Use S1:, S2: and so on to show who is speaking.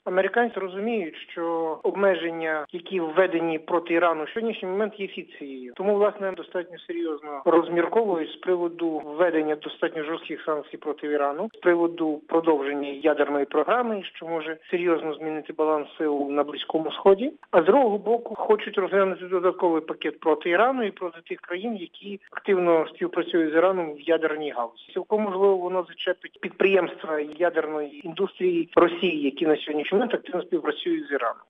S1: Американці розуміють, що обмеження, які введені проти Ірану в сьогоднішній момент, є фікцією. Тому, власне, достатньо серйозно розмірковують з приводу введення достатньо жорстких санкцій проти Ірану, з приводу продовження ядерної програми, що може серйозно змінити баланс сил на Близькому Сході. А з другого боку, хочуть розглянути додатковий пакет проти Ірану і проти тих країн, які активно співпрацюють з Іраном в ядерній галузі. Цілком можливо, воно зачепить підприємства ядерної індустрії Росії, які на сьогоднішній момент активно співпрацюють з Іраном.